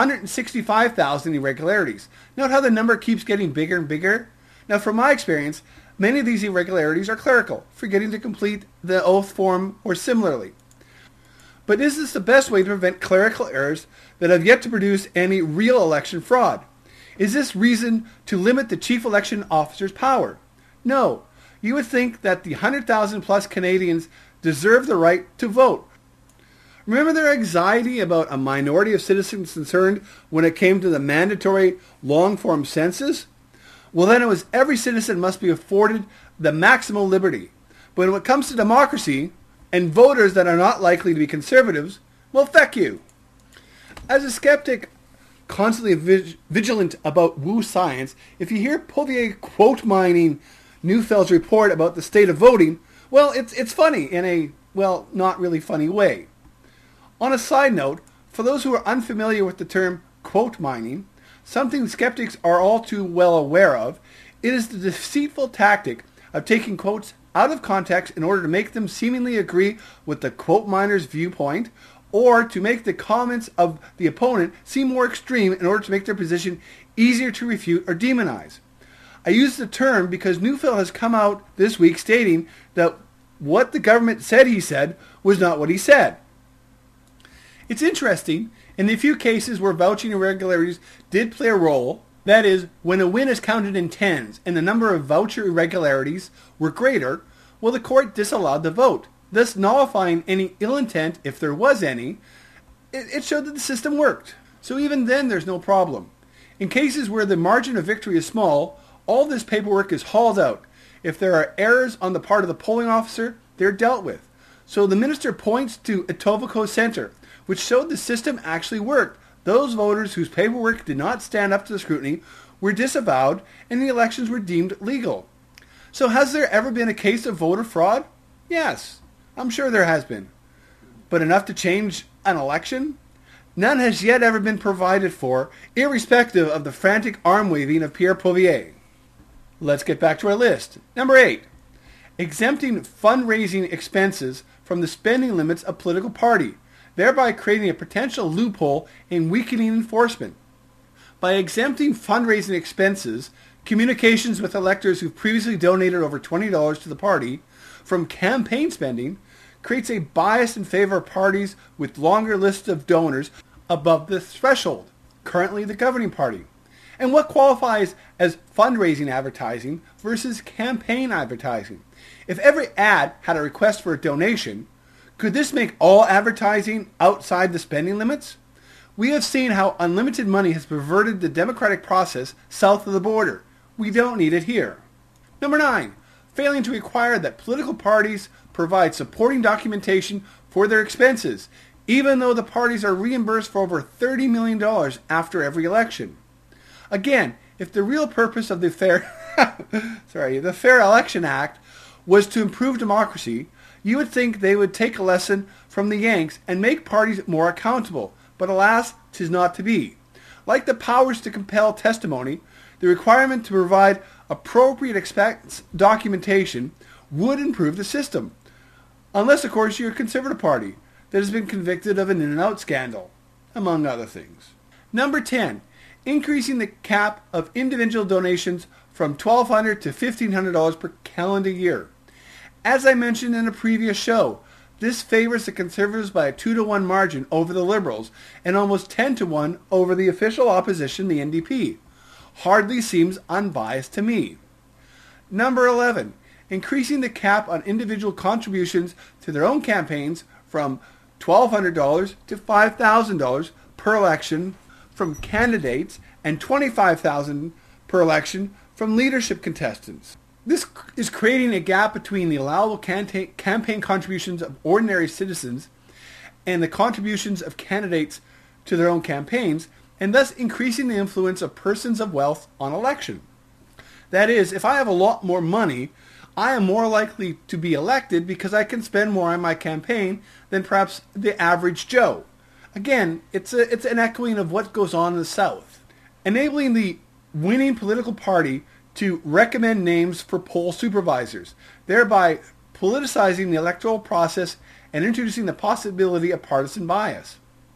165,000 irregularities. Note how the number keeps getting bigger and bigger? Now, from my experience, many of these irregularities are clerical, forgetting to complete the oath form or similarly. But is this the best way to prevent clerical errors that have yet to produce any real election fraud? Is this reason to limit the chief election officer's power? No. You would think that the 100,000 plus Canadians deserve the right to vote. Remember their anxiety about a minority of citizens concerned when it came to the mandatory long-form census? Well, then it was every citizen must be afforded the maximal liberty. But when it comes to democracy and voters that are not likely to be conservatives, well, feck you. As a skeptic constantly vigilant about woo science, if you hear Poilievre quote mining Neufeld's report about the state of voting, well, it's funny in a, well, not really funny way. On a side note, for those who are unfamiliar with the term quote mining, something skeptics are all too well aware of, it is the deceitful tactic of taking quotes out of context in order to make them seemingly agree with the quote miner's viewpoint, or to make the comments of the opponent seem more extreme in order to make their position easier to refute or demonize. I use the term because Neufeld has come out this week stating that what the government said he said was not what he said. It's interesting, in the few cases where vouching irregularities did play a role, that is, when a win is counted in tens and the number of voucher irregularities were greater, well, the court disallowed the vote, thus nullifying any ill intent, if there was any. It showed that the system worked. So even then, there's no problem. In cases where the margin of victory is small, all this paperwork is hauled out. If there are errors on the part of the polling officer, they're dealt with. So the minister points to Etobicoke Centre, which showed the system actually worked. Those voters whose paperwork did not stand up to the scrutiny were disavowed and the elections were deemed legal. So has there ever been a case of voter fraud? Yes, I'm sure there has been. But enough to change an election? None has yet ever been provided for, irrespective of the frantic arm-waving of Pierre Poilievre. Let's get back to our list. Number 8. Exempting fundraising expenses from the spending limits of political party, thereby creating a potential loophole in weakening enforcement. By exempting fundraising expenses, communications with electors who've previously donated over $20 to the party from campaign spending creates a bias in favor of parties with longer lists of donors above the threshold, currently the governing party. And what qualifies as fundraising advertising versus campaign advertising? If every ad had a request for a donation, could this make all advertising outside the spending limits? We have seen how unlimited money has perverted the democratic process south of the border. We don't need it here. Number 9. Failing to require that political parties provide supporting documentation for their expenses, even though the parties are reimbursed for over $30 million after every election. Again, if the real purpose of the Fair Election Act was to improve democracy, you would think they would take a lesson from the Yanks and make parties more accountable, but alas, 'tis not to be. Like the powers to compel testimony, the requirement to provide appropriate expense documentation would improve the system. Unless, of course, you're a Conservative Party that has been convicted of an in-and-out scandal, among other things. Number 10, increasing the cap of individual donations from $1,200 to $1,500 per calendar year. As I mentioned in a previous show, this favors the Conservatives by a 2-to-1 margin over the Liberals and almost 10-to-1 over the official opposition, the NDP. Hardly seems unbiased to me. Number 11, increasing the cap on individual contributions to their own campaigns from $1,200 to $5,000 per election from candidates and $25,000 per election from leadership contestants. This is creating a gap between the allowable campaign contributions of ordinary citizens and the contributions of candidates to their own campaigns, and thus increasing the influence of persons of wealth on election. That is, if I have a lot more money, I am more likely to be elected because I can spend more on my campaign than perhaps the average Joe. Again, it's an echoing of what goes on in the South. Enabling the winning political party to recommend names for poll supervisors, thereby politicizing the electoral process and introducing the possibility of partisan bias.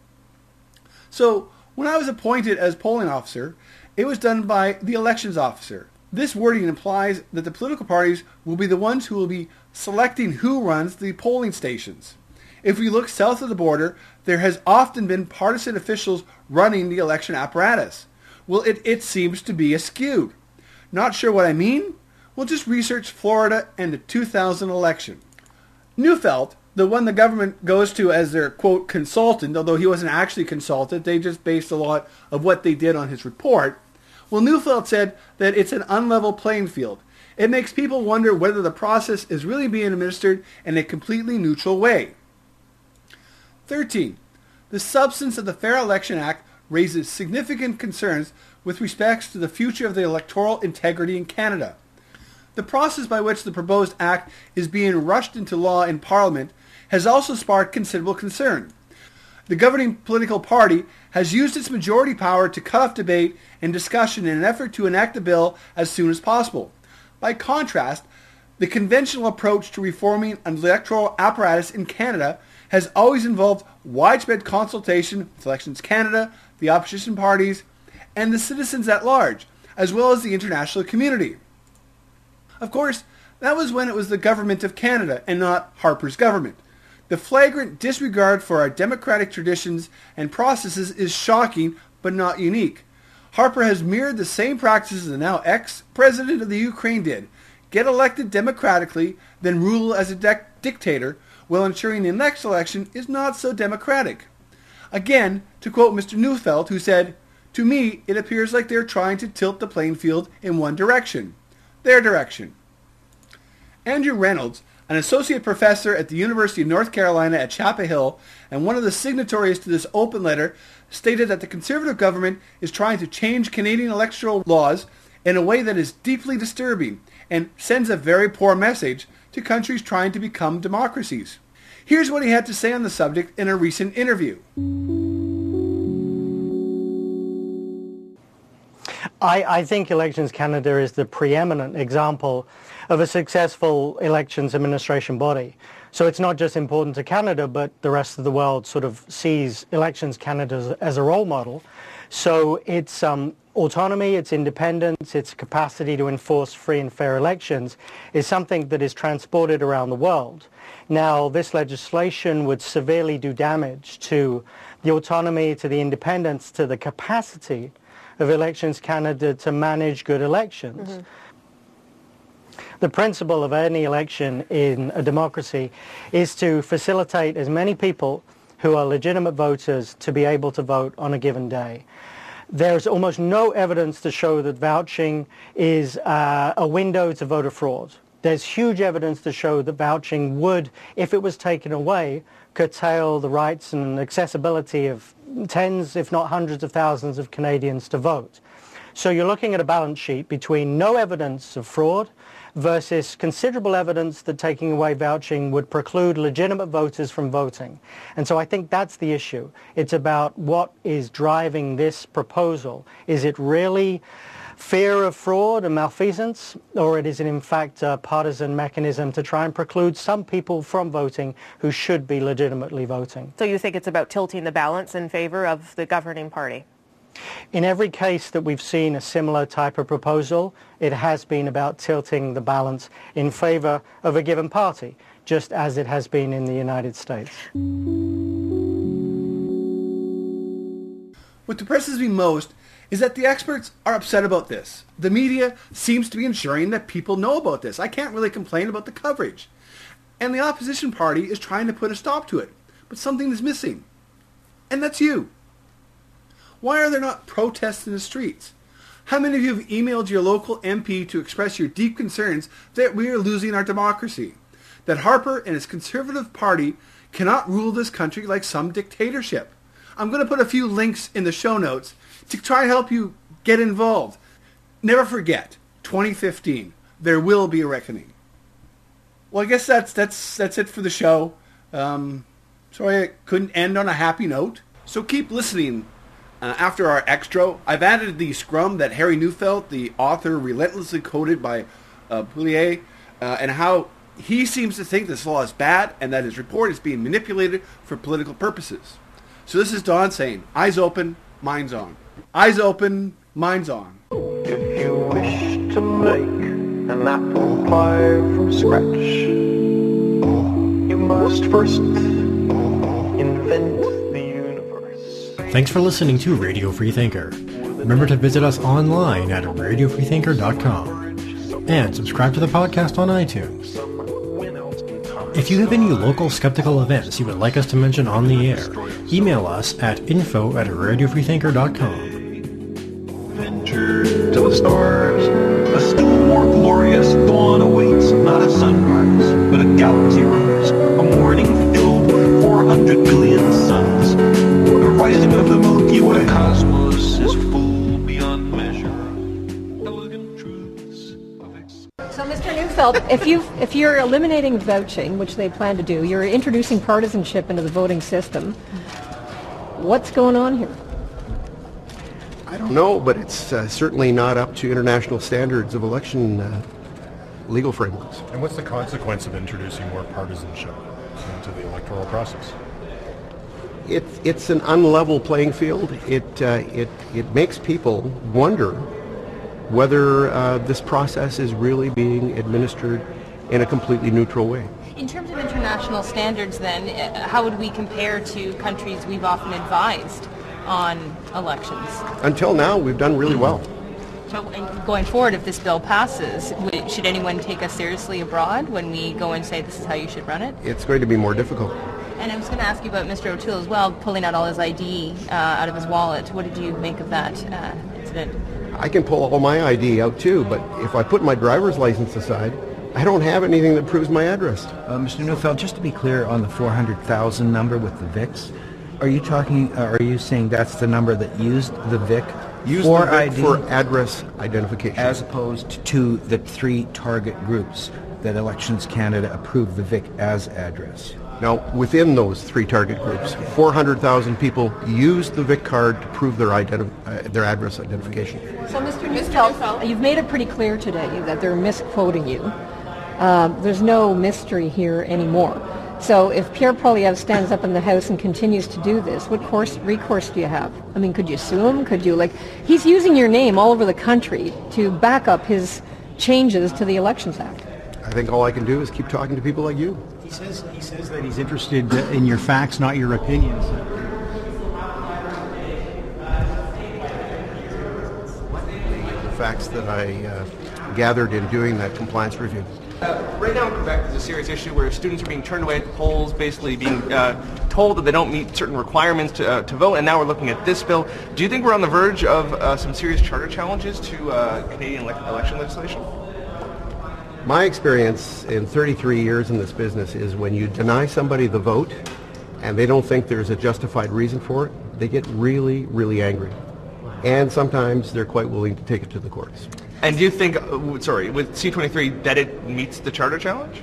So, when I was appointed as polling officer, it was done by the elections officer. This wording implies that the political parties will be the ones who will be selecting who runs the polling stations. If we look south of the border, there has often been partisan officials running the election apparatus. Well, it seems to be askewed. Not sure what I mean? Well, just research Florida and the 2000 election. Neufeld, the one the government goes to as their, quote, consultant, although he wasn't actually consulted, they just based a lot of what they did on his report. Well, Neufeld said that it's an unlevel playing field. It makes people wonder whether the process is really being administered in a completely neutral way. 13. The substance of the Fair Election Act raises significant concerns with respect to the future of the electoral integrity in Canada. The process by which the proposed act is being rushed into law in Parliament has also sparked considerable concern. The governing political party has used its majority power to cut off debate and discussion in an effort to enact the bill as soon as possible. By contrast, the conventional approach to reforming an electoral apparatus in Canada has always involved widespread consultation with Elections Canada, the opposition parties, and the citizens at large, as well as the international community. Of course, that was when it was the government of Canada and not Harper's government. The flagrant disregard for our democratic traditions and processes is shocking but not unique. Harper has mirrored the same practices the now ex-president of the Ukraine did. Get elected democratically, then rule as a dictator, while ensuring the next election is not so democratic. Again, to quote Mr. Neufeld, who said, "To me, it appears like they're trying to tilt the playing field in one direction. Their direction." Andrew Reynolds, an associate professor at the University of North Carolina at Chapel Hill and one of the signatories to this open letter, stated that the Conservative government is trying to change Canadian electoral laws in a way that is deeply disturbing and sends a very poor message to countries trying to become democracies. Here's what he had to say on the subject in a recent interview. I think Elections Canada is the preeminent example of a successful elections administration body. So it's not just important to Canada, but the rest of the world sort of sees Elections Canada as a role model. So its autonomy, its independence, its capacity to enforce free and fair elections is something that is transported around the world. Now, this legislation would severely do damage to the autonomy, to the independence, to the capacity of Elections Canada to manage good elections. Mm-hmm. The principle of any election in a democracy is to facilitate as many people who are legitimate voters to be able to vote on a given day. There's almost no evidence to show that vouching is a window to voter fraud. There's huge evidence to show that vouching would, if it was taken away, curtail the rights and accessibility of tens, if not hundreds of thousands of Canadians to vote. So you're looking at a balance sheet between no evidence of fraud versus considerable evidence that taking away vouching would preclude legitimate voters from voting. And so I think that's the issue. It's about what is driving this proposal. Is it really fear of fraud and malfeasance, or is it in fact a partisan mechanism to try and preclude some people from voting who should be legitimately voting? So you think it's about tilting the balance in favor of the governing party? In every case that we've seen a similar type of proposal, it has been about tilting the balance in favor of a given party, just as it has been in the United States. What depresses me most is that the experts are upset about this. The media seems to be ensuring that people know about this. I can't really complain about the coverage. And the opposition party is trying to put a stop to it. But something is missing. And that's you. Why are there not protests in the streets? How many of you have emailed your local MP to express your deep concerns that we are losing our democracy? That Harper and his Conservative Party cannot rule this country like some dictatorship? I'm going to put a few links in the show notes to try and help you get involved. Never forget, 2015, there will be a reckoning. Well, I guess that's it for the show. Sorry I couldn't end on a happy note. So keep listening. After our extra, I've added the scrum that Harry Neufeld, the author, relentlessly quoted by Poulier, and how he seems to think this law is bad and that his report is being manipulated for political purposes. So this is Don saying, eyes open, minds on. Eyes open, minds on. If you wish to make an apple pie from scratch, you must first invent the universe. Thanks for listening to Radio Freethinker. Remember to visit us online at radiofreethinker.com and subscribe to the podcast on iTunes. If you have any local skeptical events you would like us to mention on the air, email us at info@radiofreethinker.com. Venture to the stars. A still more glorious dawn awaits, not a sunrise, but a galaxy rise. A morning filled with 400 billion suns. The rising of the Milky Way. The cosmos is full beyond measure. Elegant truths of So, Mr. Neufeld, if you're eliminating vouching, which they plan to do, you're introducing partisanship into the voting system. What's going on here? I don't know, but it's certainly not up to international standards of election legal frameworks. And what's the consequence of introducing more partisanship into the electoral process? It's an unlevel playing field. It makes people wonder whether this process is really being administered in a completely neutral way. In terms of international standards, then, how would we compare to countries we've often advised on elections? Until now, we've done really well. So going forward, if this bill passes, should anyone take us seriously abroad when we go and say this is how you should run it? It's going to be more difficult. And I was going to ask you about Mr. O'Toole as well, pulling out all his ID out of his wallet. What did you make of that incident? I can pull all my ID out too, but if I put my driver's license aside, I don't have anything that proves my address. Mr. Neufeld, just to be clear on the 400,000 number with the VICs, are you saying that's the number that used the VIC for the VIC ID for address identification, as opposed to the three target groups that Elections Canada approved the VIC as address? Now, within those three target groups, 400,000 people used the VIC card to prove their address identification. So, Mr. Neufeld, you've made it pretty clear today that they're misquoting you. There's no mystery here anymore. So if Pierre Poilievre stands up in the House and continues to do this, what recourse do you have? I mean, could you sue him? He's using your name all over the country to back up his changes to the Elections Act. I think all I can do is keep talking to people like you. He says that he's interested in your facts, not your opinions. The facts that I gathered in doing that compliance review. Right now in Quebec, there's a serious issue where students are being turned away at the polls, basically being told that they don't meet certain requirements to vote, and now we're looking at this bill. Do you think we're on the verge of some serious charter challenges to Canadian election legislation? My experience in 33 years in this business is when you deny somebody the vote, and they don't think there's a justified reason for it, they get really, really angry. And sometimes they're quite willing to take it to the courts. And do you think, with C-23, that it meets the charter challenge?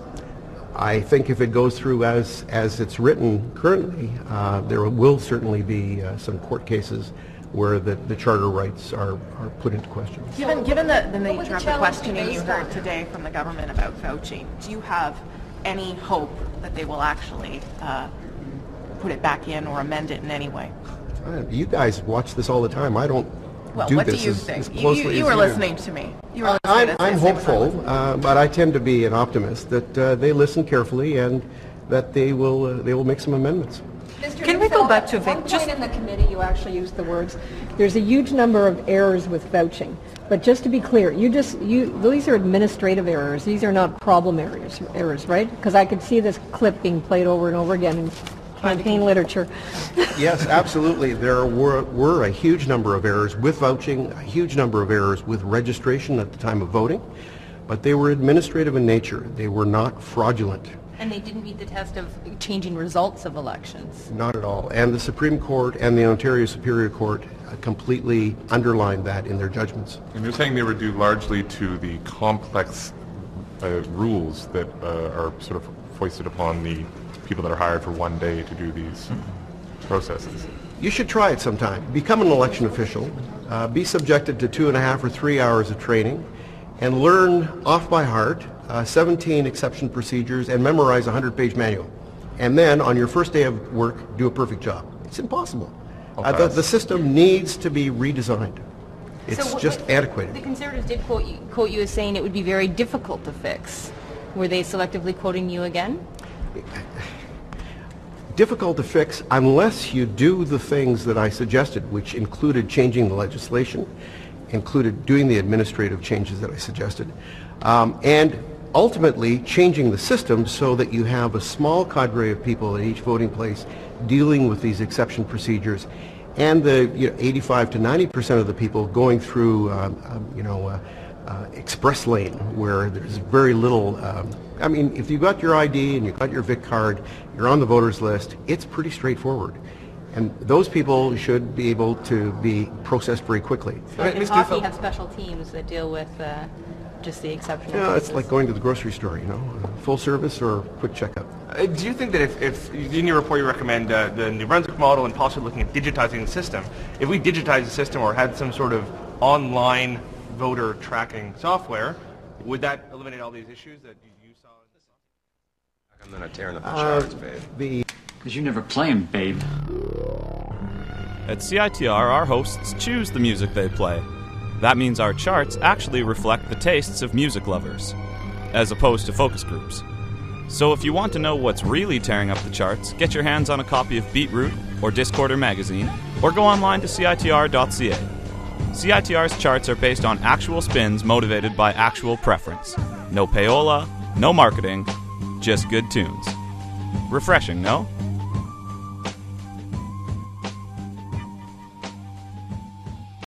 I think if it goes through as it's written currently, there will certainly be some court cases where the charter rights are put into question. Given the nature of the questioning you heard today from the government about vouching, do you have any hope that they will actually put it back in or amend it in any any way? You guys watch this all the time. I don't Well, do what this do you as think? closely You as were do. listening to me. You were listening to I'm this. hopeful, but I tend to be an optimist that they listen carefully and that they will make some amendments. Can we go back to Vic? At one point in the committee, you actually used the words, there's a huge number of errors with vouching. But just to be clear, these are administrative errors. These are not problem errors, right? Because I could see this clip being played over and over again in campaign literature. Yes, absolutely. There were a huge number of errors with vouching, a huge number of errors with registration at the time of voting, but they were administrative in nature. They were not fraudulent. And they didn't meet the test of changing results of elections. Not at all. And the Supreme Court and the Ontario Superior Court completely underlined that in their judgments. And you're saying they were due largely to the complex rules that are sort of foisted upon the people that are hired for one day to do these processes. You should try it sometime. Become an election official, be subjected to 2.5 or 3 hours of training, and learn off by heart 17 exception procedures and memorize a 100-page manual. And then, on your first day of work, do a perfect job. It's impossible. The system needs to be redesigned. It's just antiquated. The Conservatives did quote you as saying it would be very difficult to fix. Were they selectively quoting you again? Difficult to fix unless you do the things that I suggested, which included changing the legislation, included doing the administrative changes that I suggested, and ultimately changing the system so that you have a small cadre of people at each voting place dealing with these exception procedures, and the 85 to 90% of the people going through express lane where there's very little. I mean, if you've got your ID and you've got your VIC card, you're on the voters list, it's pretty straightforward. And those people should be able to be processed very quickly. And hockey have special teams that deal with just the exceptional cases. It's like going to the grocery store, full service or quick checkup. Do you think that if in your report you recommend the New Brunswick model and possibly looking at digitizing the system, if we digitize the system or had some sort of online voter tracking software, would that eliminate all these issues that you saw? I'm going to tear up the charts, babe. Because you never play 'em, babe. At CITR, our hosts choose the music they play. That means our charts actually reflect the tastes of music lovers, as opposed to focus groups. So if you want to know what's really tearing up the charts, get your hands on a copy of Beatroot or Discorder magazine, or go online to CITR.ca. CITR's charts are based on actual spins motivated by actual preference. No payola, no marketing, just good tunes. Refreshing, no?